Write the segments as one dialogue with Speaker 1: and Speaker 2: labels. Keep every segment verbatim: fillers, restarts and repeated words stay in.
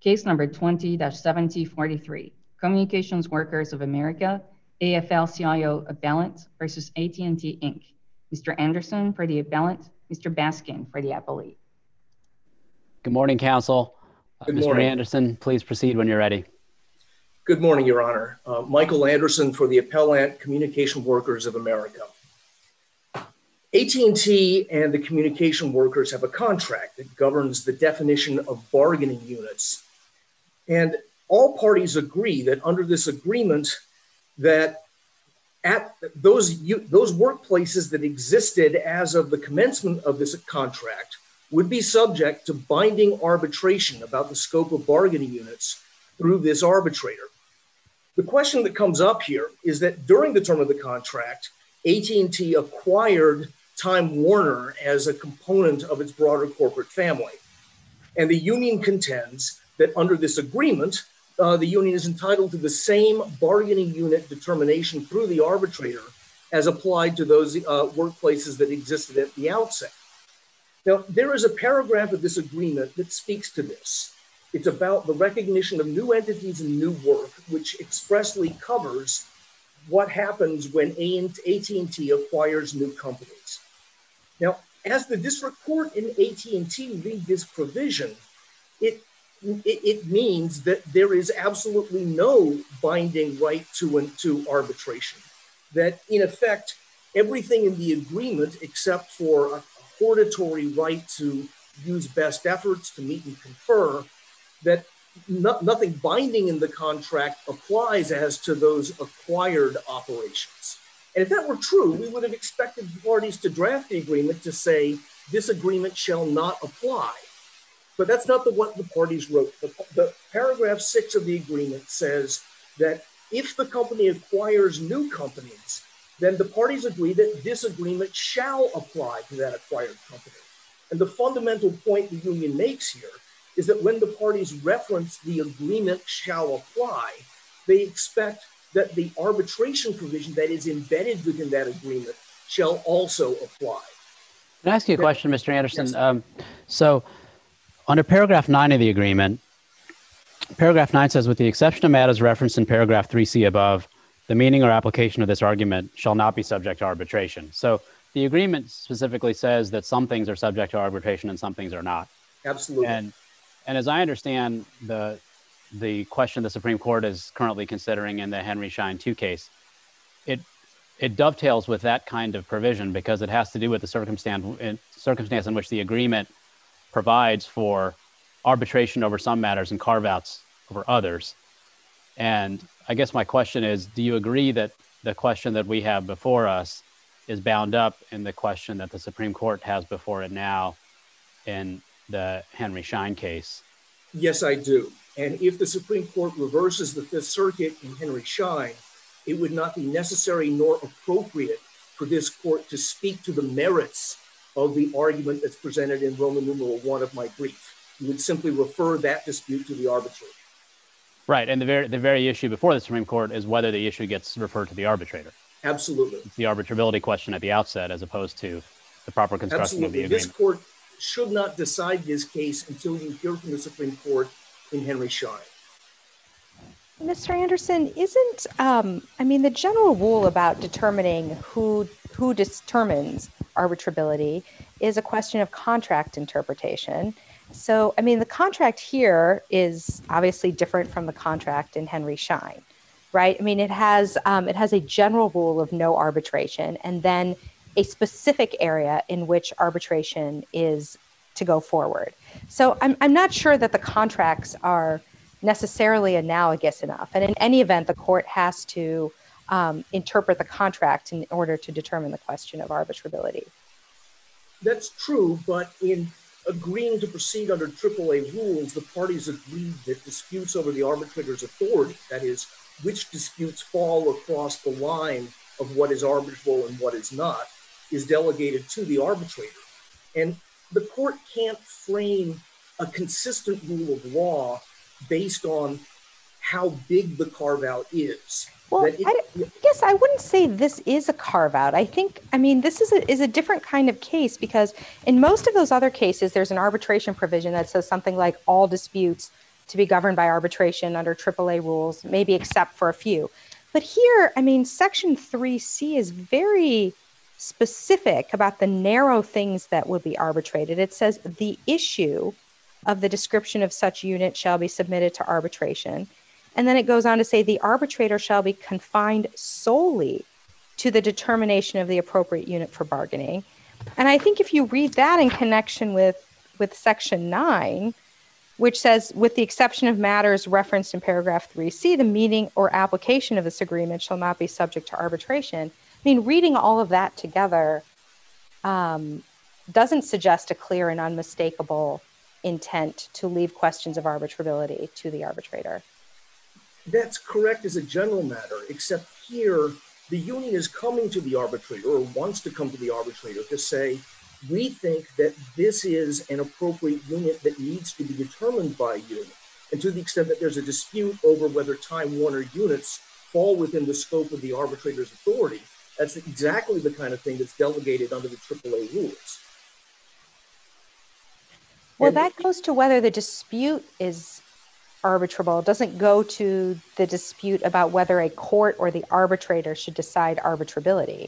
Speaker 1: Case number twenty dash seventy forty-three, Communications Workers of America, A F L C I O Appellant versus A T and T Incorporated. Mister Anderson for the appellant, Mister Baskin for the appellee.
Speaker 2: Good morning, counsel. Uh,
Speaker 3: Good
Speaker 2: Mister
Speaker 3: morning.
Speaker 2: Anderson, please proceed when you're ready.
Speaker 3: Good morning, Your Honor. Uh, Michael Anderson for the appellant, Communication Workers of America. A T and T and the communication workers have a contract that governs the definition of bargaining units. And all parties agree that under this agreement that at those, those workplaces that existed as of the commencement of this contract would be subject to binding arbitration about the scope of bargaining units through this arbitrator. The question that comes up here is that during the term of the contract, A T and T acquired Time Warner as a component of its broader corporate family. And the union contends that under this agreement, uh, the union is entitled to the same bargaining unit determination through the arbitrator as applied to those uh, workplaces that existed at the outset. Now, there is a paragraph of this agreement that speaks to this. It's about the recognition of new entities and new work, which expressly covers what happens when A T and T acquires new companies. Now, as the district court in A T and T read this provision, it, it, it means that there is absolutely no binding right to, to arbitration. That in effect, everything in the agreement except for a hortatory right to use best efforts to meet and confer, that no, nothing binding in the contract applies as to those acquired operations. And if that were true, we would have expected parties to draft the agreement to say this agreement shall not apply. But that's not the, what the parties wrote. The, the paragraph six of the agreement says that if the company acquires new companies, then the parties agree that this agreement shall apply to that acquired company. And the fundamental point the union makes here is that when the parties reference the agreement shall apply, they expect that the arbitration provision that is embedded within that agreement shall also apply.
Speaker 2: Can I ask you a question, Mister Anderson? Yes. Um, so under paragraph nine of the agreement, paragraph nine says, with the exception of matters referenced in paragraph three C above, the meaning or application of this argument shall not be subject to arbitration. So the agreement specifically says that some things are subject to arbitration and some things are not.
Speaker 3: Absolutely.
Speaker 2: And, and as I understand the, the question the Supreme Court is currently considering in the Henry Schein two case, it, it dovetails with that kind of provision because it has to do with the circumstance in, circumstance in which the agreement provides for arbitration over some matters and carve-outs over others. And I guess my question is, do you agree that the question that we have before us is bound up in the question that the Supreme Court has before it now in the Henry Schein case?
Speaker 3: Yes, I do. And if the Supreme Court reverses the Fifth Circuit in Henry Schein, it would not be necessary nor appropriate for this court to speak to the merits of the argument that's presented in Roman numeral one of my brief. You would simply refer that dispute to the arbitrator.
Speaker 2: Right, and the very, the very issue before the Supreme Court is whether the issue gets referred to the arbitrator.
Speaker 3: Absolutely.
Speaker 2: It's the arbitrability question at the outset as opposed to the proper construction
Speaker 3: Absolutely.
Speaker 2: of the agreement.
Speaker 3: This court should not decide this case until you hear from the Supreme Court in Henry Schein.
Speaker 4: Mister Anderson, isn't, um, I mean, the general rule about determining who, who determines arbitrability is a question of contract interpretation. So, I mean, the contract here is obviously different from the contract in Henry Schein, right? I mean, it has um, it has a general rule of no arbitration and then a specific area in which arbitration is to go forward. So I'm, I'm not sure that the contracts are necessarily analogous enough. And in any event, the court has to um, interpret the contract in order to determine the question of arbitrability.
Speaker 3: That's true, but in agreeing to proceed under triple A rules, the parties agreed that disputes over the arbitrator's authority, that is, which disputes fall across the line of what is arbitrable and what is not, is delegated to the arbitrator. And the court can't frame a consistent rule of law based on how big the carve-out is.
Speaker 4: Well, it, I, I guess I wouldn't say this is a carve-out. I think, I mean, this is a, is a different kind of case because in most of those other cases, there's an arbitration provision that says something like all disputes to be governed by arbitration under triple A rules, maybe except for a few. But here, I mean, Section three C is very specific about the narrow things that would be arbitrated. It says the issue of the description of such unit shall be submitted to arbitration. And then it goes on to say the arbitrator shall be confined solely to the determination of the appropriate unit for bargaining. And I think if you read that in connection with, with Section nine, which says, with the exception of matters referenced in paragraph three C, the meaning or application of this agreement shall not be subject to arbitration. I mean, reading all of that together um, doesn't suggest a clear and unmistakable intent to leave questions of arbitrability to the arbitrator.
Speaker 3: That's correct as a general matter, except here, the union is coming to the arbitrator or wants to come to the arbitrator to say, we think that this is an appropriate unit that needs to be determined by you. And to the extent that there's a dispute over whether Time Warner units fall within the scope of the arbitrator's authority, that's exactly the kind of thing that's delegated under the triple A rules.
Speaker 4: Well,
Speaker 3: and
Speaker 4: that goes to whether the dispute is arbitrable. It doesn't go to the dispute about whether a court or the arbitrator should decide arbitrability.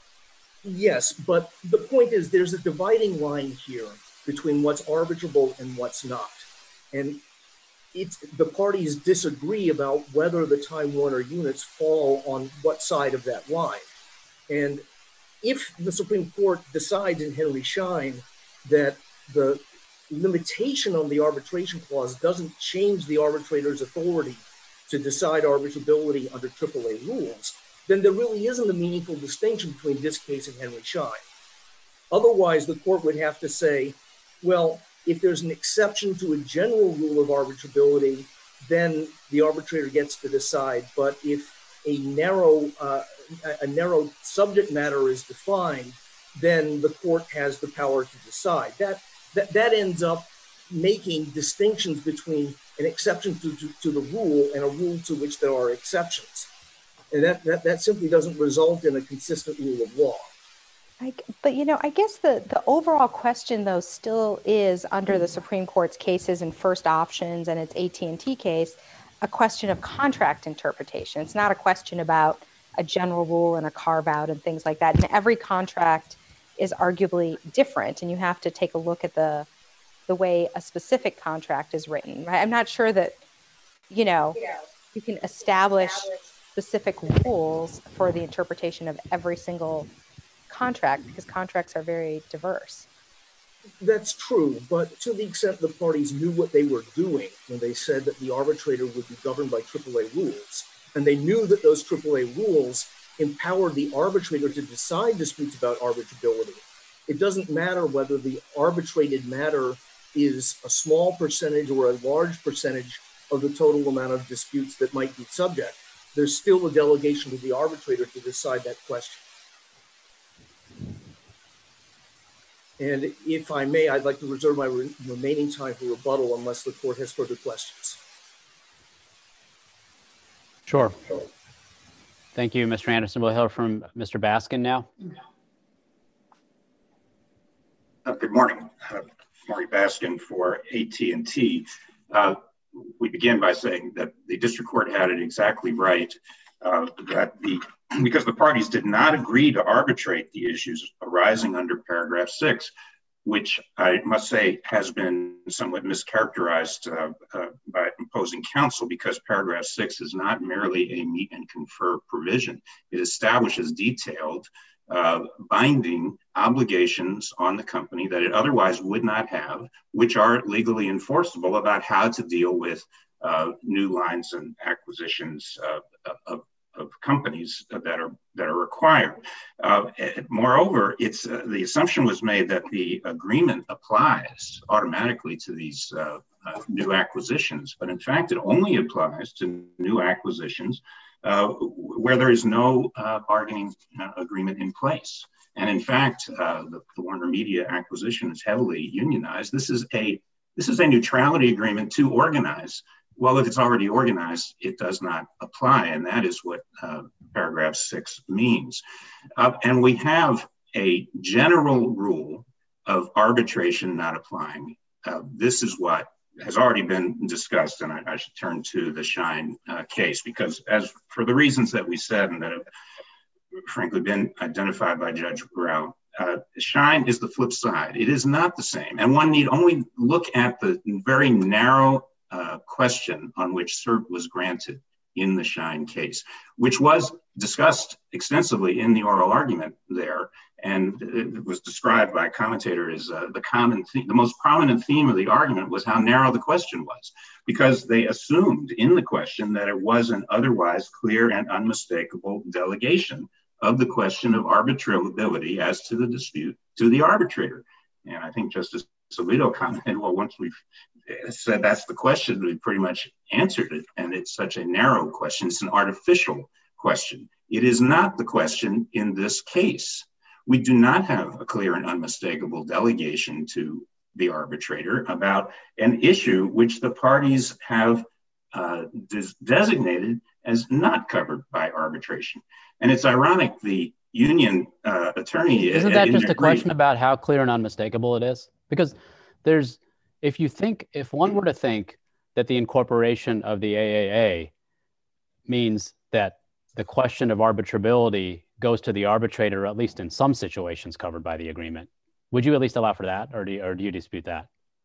Speaker 3: Yes, but the point is there's a dividing line here between what's arbitrable and what's not. And it's, the parties disagree about whether the Time Warner units fall on what side of that line. And if the Supreme Court decides in Henry Schein that the limitation on the arbitration clause doesn't change the arbitrator's authority to decide arbitrability under triple A rules, then there really isn't a meaningful distinction between this case and Henry Schein. Otherwise, the court would have to say, well, if there's an exception to a general rule of arbitrability, then the arbitrator gets to decide. But if a narrow, uh, a narrow subject matter is defined, then the court has the power to decide. That, that, that ends up making distinctions between an exception to, to, to the rule and a rule to which there are exceptions. And that, that, that simply doesn't result in a consistent rule of law.
Speaker 4: I, but, you know, I guess the, the overall question, though, still is under the Supreme Court's cases and first options and its A T and T case, a question of contract interpretation. It's not a question about a general rule and a carve out and things like that. And every contract is arguably different. And you have to take a look at the, the way a specific contract is written, right? I'm not sure that, you know, you can establish specific rules for the interpretation of every single contract because contracts are very diverse.
Speaker 3: That's true, but to the extent the parties knew what they were doing when they said that the arbitrator would be governed by triple A rules, and they knew that those triple A rules empowered the arbitrator to decide disputes about arbitrability, it doesn't matter whether the arbitrated matter is a small percentage or a large percentage of the total amount of disputes that might be subject. There's still a delegation to the arbitrator to decide that question. And if I may, I'd like to reserve my re remaining time for rebuttal unless the court has further questions.
Speaker 2: Sure. Thank you, Mister Anderson. We'll hear from Mister Baskin now.
Speaker 5: Uh, good morning. Uh, Maury Baskin for A T and T. Uh, we begin by saying that the district court had it exactly right, uh, that the because the parties did not agree to arbitrate the issues arising under paragraph six, which I must say has been somewhat mischaracterized uh, uh, by opposing counsel, because paragraph six is not merely a meet and confer provision. It establishes detailed uh, binding obligations on the company that it otherwise would not have, which are legally enforceable about how to deal with uh, new lines and acquisitions uh, of of companies that are that are required. Uh, moreover, it's uh, the assumption was made that the agreement applies automatically to these uh, uh, new acquisitions, but in fact, it only applies to new acquisitions uh, where there is no uh, bargaining uh, agreement in place. And in fact, uh, the, the Warner Media acquisition is heavily unionized. This is a this is a neutrality agreement to organize. Well, if it's already organized, it does not apply, and that is what uh, paragraph six means. Uh, and we have a general rule of arbitration not applying. Uh, this is what has already been discussed, and I, I should turn to the Schein uh, case, because as for the reasons that we said and that have frankly been identified by Judge Rao, uh, Schein is the flip side. It is not the same. And one need only look at the very narrow uh, question on which cert was granted in the Schein case, which was discussed extensively in the oral argument there. And it was described by a commentator as uh, the common theme, the most prominent theme of the argument was how narrow the question was, because they assumed in the question that it was an otherwise clear and unmistakable delegation of the question of arbitrability as to the dispute to the arbitrator. And I think Justice Alito commented, well, once we've said that's the question, we pretty much answered it. And it's such a narrow question. It's an artificial question. It is not the question in this case. We do not have a clear and unmistakable delegation to the arbitrator about an issue which the parties have uh, des- designated as not covered by arbitration. And it's ironic, the union uh, attorney—
Speaker 2: Isn't that just a question about how clear and unmistakable it is? Because there's, if you think, if one were to think that the incorporation of the A A A means that the question of arbitrability goes to the arbitrator, at least in some situations covered by the agreement, would you at least allow for that, or do you, or do you dispute that?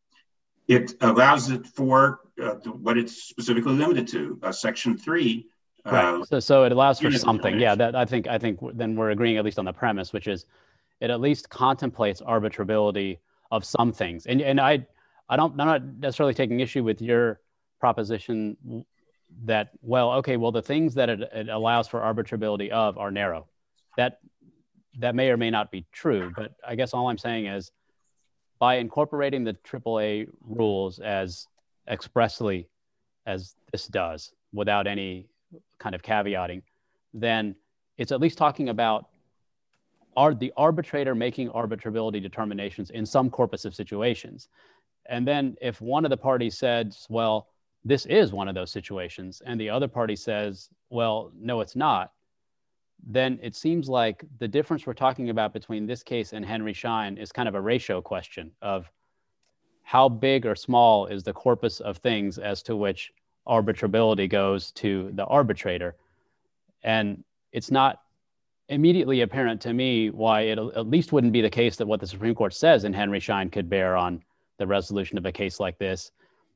Speaker 5: It allows it for uh, what it's specifically limited to, uh, Section three. Uh,
Speaker 2: right. So, so it allows for something. Yeah, that I think. I think then we're agreeing at least on the premise, which is it at least contemplates arbitrability of some things. And and I, I don't. I'm not necessarily taking issue with your proposition that, well, okay, well, the things that it, it allows for arbitrability of are narrow. That that may or may not be true, but I guess all I'm saying is, by incorporating the triple A rules as expressly as this does, without any kind of caveating, then it's at least talking about are the arbitrator making arbitrability determinations in some corpus of situations. And then if one of the parties says, well, this is one of those situations, and the other party says, well, no, it's not, then it seems like the difference we're talking about between this case and Henry Schein is kind of a ratio question of how big or small is the corpus of things as to which arbitrability goes to the arbitrator. And it's not immediately apparent to me why it at least wouldn't be the case that what the Supreme Court says in Henry Schein could bear on the resolution of a case like this,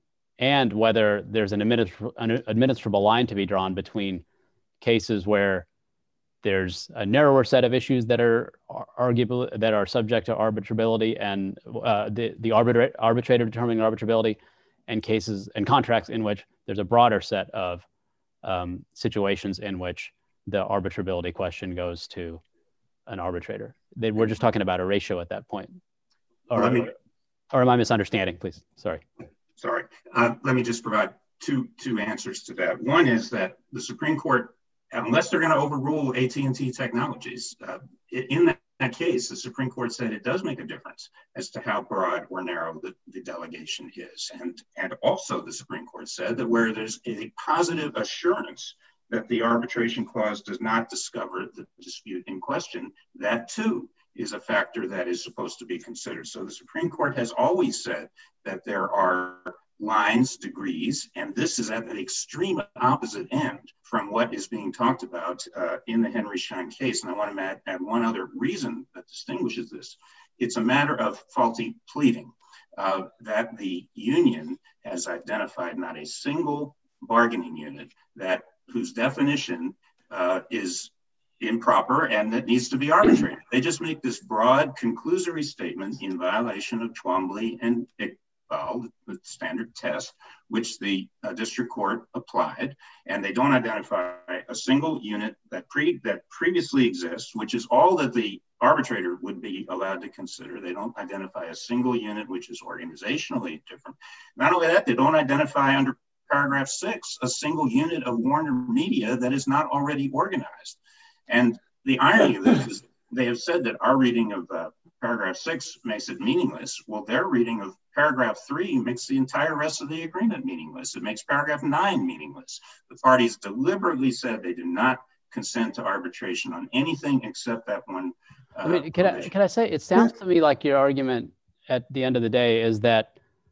Speaker 2: and whether there's an, administ- an administrable line to be drawn between cases where there's a narrower set of issues that are arguable, that are subject to arbitrability and uh, the, the arbitra- arbitrator determining arbitrability, and cases and contracts in which there's a broader set of um, situations in which the arbitrability question goes to an arbitrator. They, we're just talking about a ratio at that point. Or,
Speaker 5: let me,
Speaker 2: or am I misunderstanding, please? Sorry. Sorry.
Speaker 5: Uh, let me just provide two, two answers to that. One is that the Supreme Court, unless they're going to overrule A T and T Technologies, uh, in that, that case, the Supreme Court said it does make a difference as to how broad or narrow the, the delegation is. And, and also the Supreme Court said that where there's a positive assurance that the arbitration clause does not discover the dispute in question, that too is a factor that is supposed to be considered. So the Supreme Court has always said that there are lines, degrees, and this is at the extreme opposite end from what is being talked about uh, in the Henry Schein case. And I want to add, add one other reason that distinguishes this. It's a matter of faulty pleading, uh, that the union has identified not a single bargaining unit that whose definition uh, is improper and that needs to be arbitrated. They just make this broad conclusory statement in violation of Twombly and Iqbal, the standard test, which the uh, district court applied, and they don't identify a single unit that pre that previously exists, which is all that the arbitrator would be allowed to consider. They don't identify a single unit which is organizationally different. Not only that, they don't identify under paragraph six a single unit of Warner Media that is not already organized. And the irony of this is they have said that our reading of uh, paragraph six makes it meaningless. Well, their reading of paragraph three makes the entire rest of the agreement meaningless. It makes paragraph nine meaningless. The parties deliberately said they do not consent to arbitration on anything except that one. Uh, I
Speaker 2: mean, can I, can I say, it sounds to me like your argument at the end of the day is that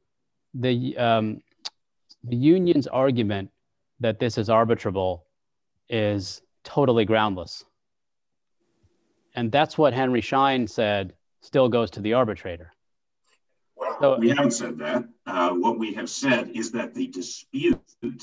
Speaker 2: the um, the union's argument that this is arbitrable is totally groundless. And that's what Henry Schein said still goes to the arbitrator.
Speaker 5: Well,
Speaker 2: So,
Speaker 5: we haven't said that. Uh, what we have said is that the dispute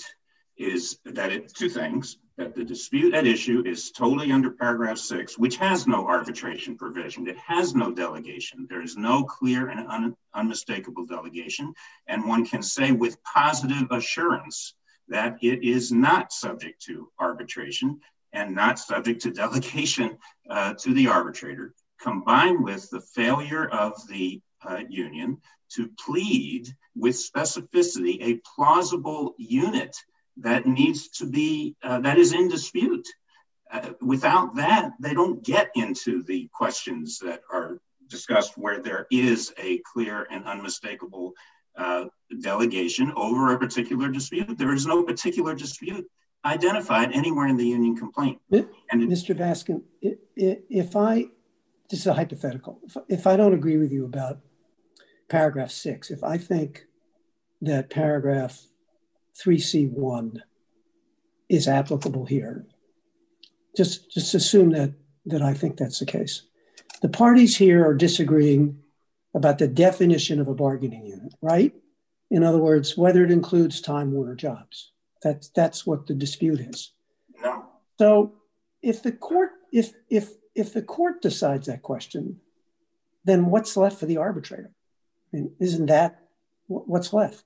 Speaker 5: is that it's two things, that the dispute at issue is totally under paragraph six, which has no arbitration provision. It has no delegation. There is no clear and un unmistakable delegation. And one can say with positive assurance that it is not subject to arbitration and not subject to delegation uh, to the arbitrator, combined with the failure of the uh, union to plead with specificity a plausible unit that needs to be, uh, that is in dispute. Uh, without that, they don't get into the questions that are discussed where there is a clear and unmistakable uh, delegation over a particular dispute. There is no particular dispute identified anywhere in the union complaint.
Speaker 6: It,
Speaker 5: and it,
Speaker 6: Mister Baskin, it, it, if I, this is a hypothetical, if, if I don't agree with you about paragraph six, if I think that paragraph three C one is applicable here, just, just assume that, that I think that's the case. The parties here are disagreeing about the definition of a bargaining unit, right? In other words, whether it includes Time Warner Jobs. That's, that's what the dispute is.
Speaker 5: no.
Speaker 6: So if the court, if, if, if the court decides that question, then what's left for the arbitrator? I mean, isn't that what's left?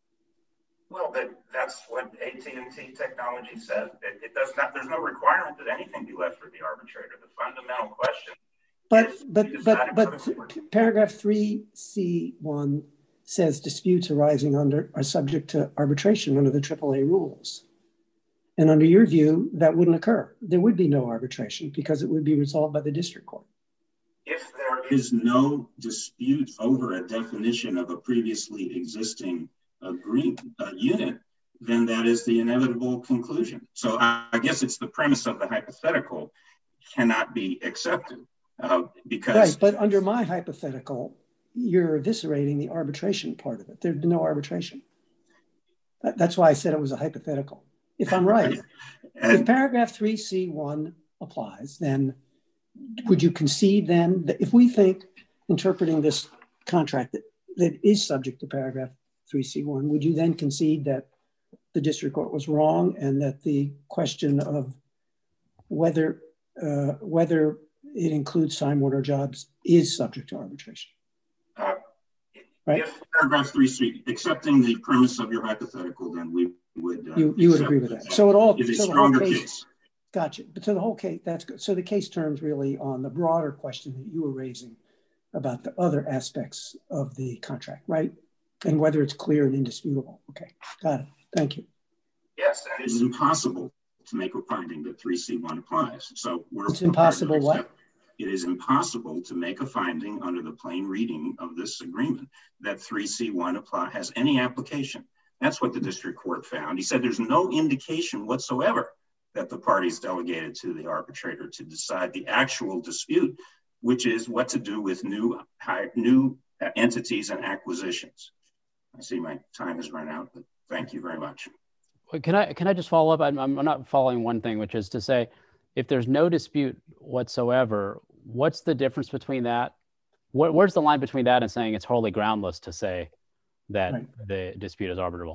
Speaker 5: Well, that, that's what A T and T technology says. It, it does not, there's no requirement that anything be left for the arbitrator. The fundamental question
Speaker 6: But,
Speaker 5: is
Speaker 6: but, but, but paragraph three C one says disputes arising under are subject to arbitration under the triple A rules. And under your view, that wouldn't occur. There would be no arbitration because it would be resolved by the district court.
Speaker 5: If there is no dispute over a definition of a previously existing agreement, uh, unit, then that is the inevitable conclusion. So I, I guess it's the premise of the hypothetical cannot be accepted uh, because-
Speaker 6: Right, but under my hypothetical, you're eviscerating the arbitration part of it. There'd be no arbitration. That, that's why I said it was a hypothetical. If I'm right, if paragraph three C one applies, then would you concede then that if we think interpreting this contract that, that is subject to paragraph three C one, would you then concede that the district court was wrong and that the question of whether, uh, whether it includes Time Warner Jobs is subject to arbitration?
Speaker 5: Uh,
Speaker 6: right?
Speaker 5: If paragraph three C, accepting the premise of your hypothetical, then we would- Uh,
Speaker 6: you you would agree with that. that. So it all
Speaker 5: is a
Speaker 6: so
Speaker 5: stronger
Speaker 6: the whole case,
Speaker 5: case.
Speaker 6: Gotcha. But so the whole case, that's good. So the case turns really on the broader question that you were raising about the other aspects of the contract, right? And whether it's clear and indisputable. Okay, got it. Thank you.
Speaker 5: Yes, and it is impossible to make a finding that three C one applies. So we're
Speaker 6: It's impossible what?
Speaker 5: It is impossible to make a finding under the plain reading of this agreement that three C one apply has any application. That's what the district court found. He said there's no indication whatsoever that the parties delegated to the arbitrator to decide the actual dispute, which is what to do with new, new entities and acquisitions. I see my time has run out, but thank you very much.
Speaker 2: Can I, can I just follow up? I'm, I'm not following one thing, which is to say, if there's no dispute whatsoever, what's the difference between that? Where, where's the line between that and saying it's wholly groundless to say that right. the dispute is arbitrable?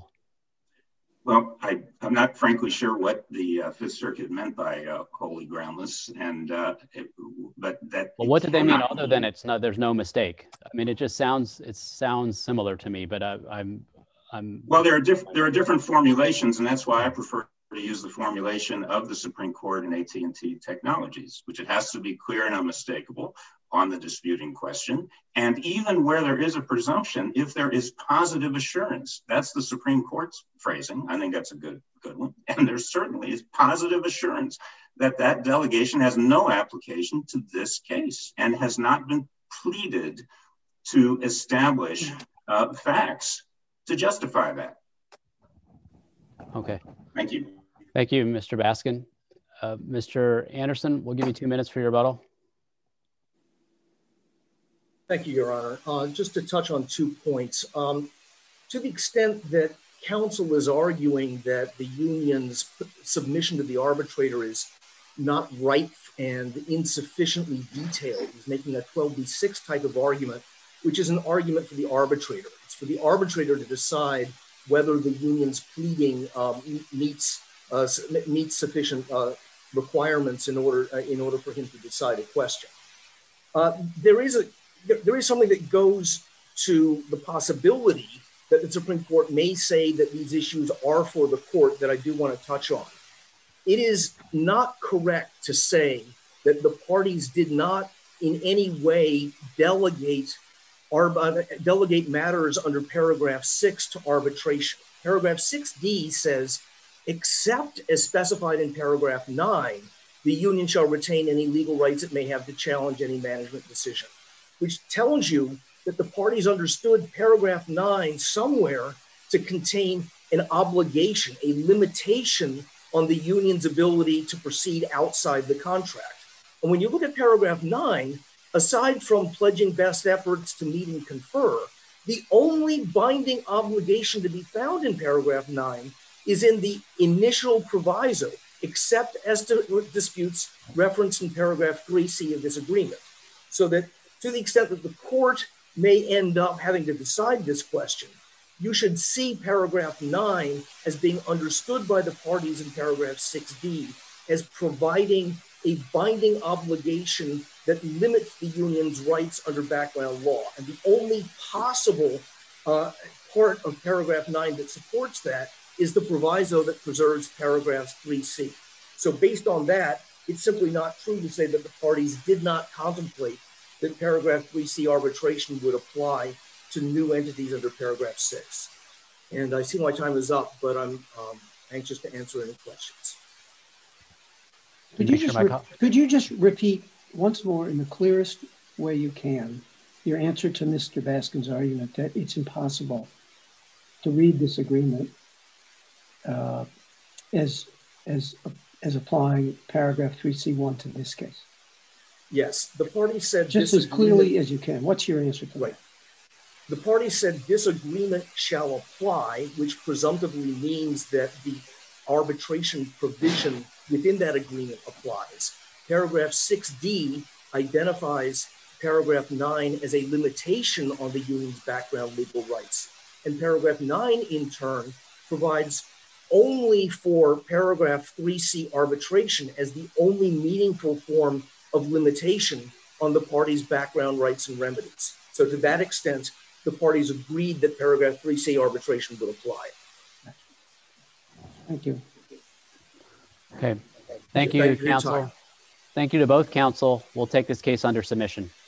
Speaker 5: Well, I, I'm not frankly sure what the uh, Fifth Circuit meant by uh, wholly groundless, and uh, it, but that.
Speaker 2: Well, what did they mean other than it's not? There's no mistake. I mean, it just sounds it sounds similar to me, but I, I'm I'm.
Speaker 5: Well, there are different there are different formulations, and that's why I prefer to use the formulation of the Supreme Court and A T and T Technologies, which it has to be clear and unmistakable on the disputing question. And even where there is a presumption, if there is positive assurance, that's the Supreme Court's phrasing. I think that's a good, good one. And there certainly is positive assurance that that delegation has no application to this case and has not been pleaded to establish uh, facts to justify that.
Speaker 2: Okay.
Speaker 5: Thank you.
Speaker 2: Thank you, Mister Baskin. Uh, Mister Anderson, we'll give you two minutes for your rebuttal.
Speaker 3: Thank you, Your Honor. Uh, just to touch on two points. Um, to the extent that counsel is arguing that the union's submission to the arbitrator is not ripe and insufficiently detailed, he's making a twelve B six type of argument, which is an argument for the arbitrator. It's for the arbitrator to decide whether the union's pleading um, meets uh, meets sufficient uh, requirements in order uh, in order for him to decide a question. Uh, there is a there is something that goes to the possibility that the Supreme Court may say that these issues are for the court that I do want to touch on. It is not correct to say that the parties did not in any way delegate or delegate matters under paragraph six to arbitration. Paragraph six D says, except as specified in paragraph nine, the union shall retain any legal rights it may have to challenge any management decision, which tells you that the parties understood paragraph nine somewhere to contain an obligation, a limitation on the union's ability to proceed outside the contract. And when you look at paragraph nine, aside from pledging best efforts to meet and confer, the only binding obligation to be found in paragraph nine is in the initial proviso, except as to disputes referenced in paragraph three C of this agreement. So that to the extent that the court may end up having to decide this question, you should see paragraph nine as being understood by the parties in paragraph six D as providing a binding obligation that limits the union's rights under background law. And the only possible uh, part of paragraph nine that supports that is the proviso that preserves paragraph three C. So based on that, it's simply not true to say that the parties did not contemplate that paragraph three C arbitration would apply to new entities under paragraph six. And I see my time is up, but I'm um, anxious to answer any questions.
Speaker 6: Could you, just could you just repeat once more in the clearest way you can your answer to Mister Baskin's argument that it's impossible to read this agreement uh, as, as, as applying paragraph three C one to this case?
Speaker 3: Yes, the party said
Speaker 6: just as clearly as you can. What's your answer to
Speaker 3: right.
Speaker 6: that?
Speaker 3: The party said this agreement shall apply, which presumptively means that the arbitration provision within that agreement applies. Paragraph six D identifies paragraph nine as a limitation on the union's background legal rights. And paragraph nine, in turn, provides only for paragraph three C arbitration as the only meaningful form of limitation on the party's background rights and remedies. So to that extent, the parties agreed that paragraph three C arbitration would apply.
Speaker 6: Thank you.
Speaker 2: Okay. Thank you,
Speaker 3: Thank you
Speaker 2: counsel. Thank you to both counsel. We'll take this case under submission.